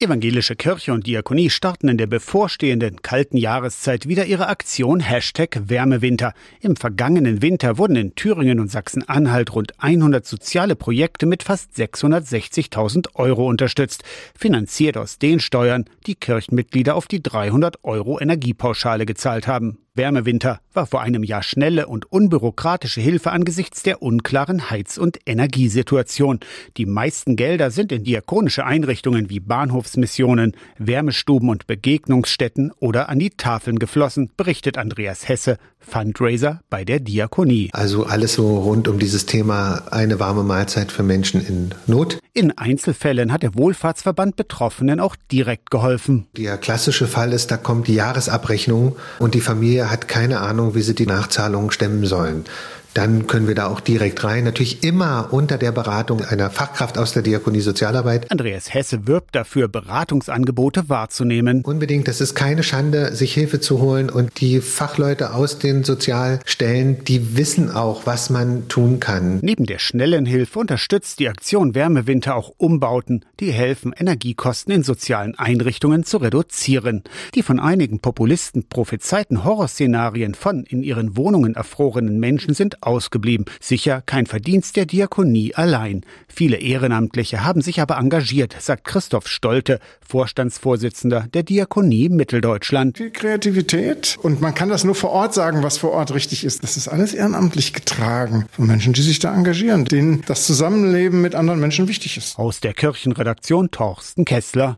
Evangelische Kirche und Diakonie starten in der bevorstehenden kalten Jahreszeit wieder ihre Aktion #Wärmewinter. Im vergangenen Winter wurden in Thüringen und Sachsen-Anhalt rund 100 soziale Projekte mit fast 660.000 € unterstützt, finanziert aus den Steuern, die Kirchenmitglieder auf die 300 € Energiepauschale gezahlt haben. Wärmewinter war vor einem Jahr schnelle und unbürokratische Hilfe angesichts der unklaren Heiz- und Energiesituation. Die meisten Gelder sind in diakonische Einrichtungen wie Bahnhofsmissionen, Wärmestuben und Begegnungsstätten oder an die Tafeln geflossen, berichtet Andreas Hesse, Fundraiser bei der Diakonie. Also alles so rund um dieses Thema eine warme Mahlzeit für Menschen in Not. In Einzelfällen hat der Wohlfahrtsverband Betroffenen auch direkt geholfen. Der klassische Fall ist, da kommt die Jahresabrechnung und die Familie hat keine Ahnung, wie sie die Nachzahlungen stemmen sollen. Dann können wir da auch direkt rein. Natürlich immer unter der Beratung einer Fachkraft aus der Diakonie Sozialarbeit. Andreas Hesse wirbt dafür, Beratungsangebote wahrzunehmen. Unbedingt, das ist keine Schande, sich Hilfe zu holen. Und die Fachleute aus den Sozialstellen, die wissen auch, was man tun kann. Neben der schnellen Hilfe unterstützt die Aktion Wärmewinter auch Umbauten, die helfen, Energiekosten in sozialen Einrichtungen zu reduzieren. Die von einigen Populisten prophezeiten Horrorszenarien von in ihren Wohnungen erfrorenen Menschen sind ausgeblieben. Sicher kein Verdienst der Diakonie allein. Viele Ehrenamtliche haben sich aber engagiert, sagt Christoph Stolte, Vorstandsvorsitzender der Diakonie Mitteldeutschland. Viel Kreativität und man kann das nur vor Ort sagen, was vor Ort richtig ist. Das ist alles ehrenamtlich getragen von Menschen, die sich da engagieren, denen das Zusammenleben mit anderen Menschen wichtig ist. Aus der Kirchenredaktion Torsten Kessler.